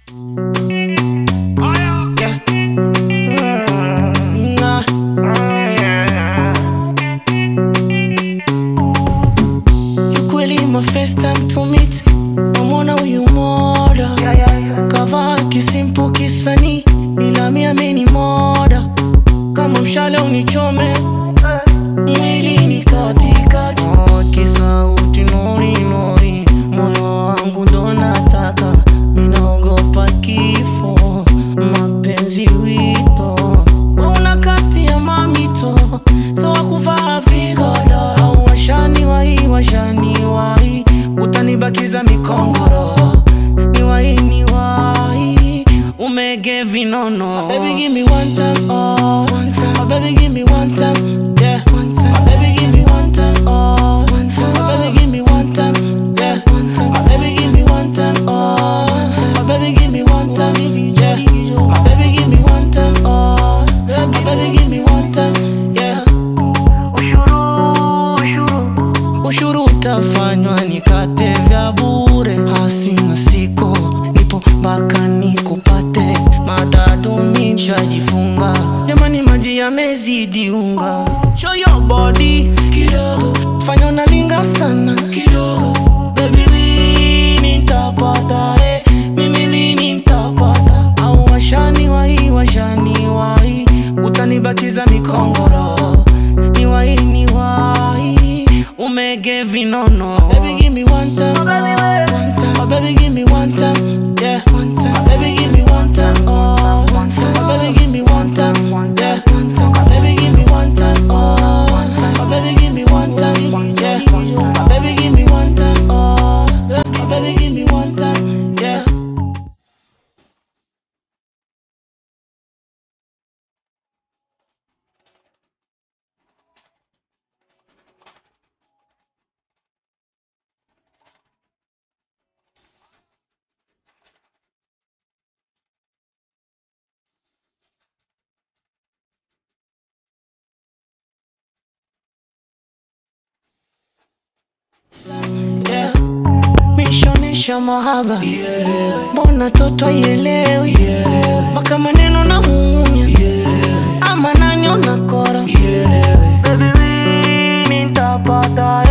My first time to meet, namona huyu moda kavaa kisimpo kisani, ila mi ameni moda kama mshale unichome mwili ni katikati. Kisauti nori nori, moyo wangu ndo nataka, minaogopa kifo, mapenzi wito. Una kasti ya mamito, so wakuvaa vigoda, au washani wahi, utanibakiza mikongoro. Niwahi, umege vinono. Baby give me one time, oh my baby give me one time, yeah. My baby give me one time, oh my baby give me one time, yeah. My baby give me one time, oh my baby give me one time, yeah. My baby give me one time, oh my baby give me one time, yeah. Ushuru utafanywa nikate vya bure, hasina siko, nipo mpaka nikupate, matatu nishajifunga, jamani maji yamezidi unga. Show your body kidogo, fanya unalinga sana kidogo. Baby lini nitapata, mimi lini nitapata, au washani wahi, utanibakiza mikongoro. Niwahi, umege vinono. Baby give me one time, my baby give me one time, yeah. My baby give me one time, oh my baby give me one time, yeah. My baby give me one time, oh my baby give me one time, yeah. My baby give me one time, oh my baby give me one time, yeah. Mishonesha mahaba, mbona toto yelewi, maka maneno na mumunya, ama nanyo na kora. Baby, mi nitapata.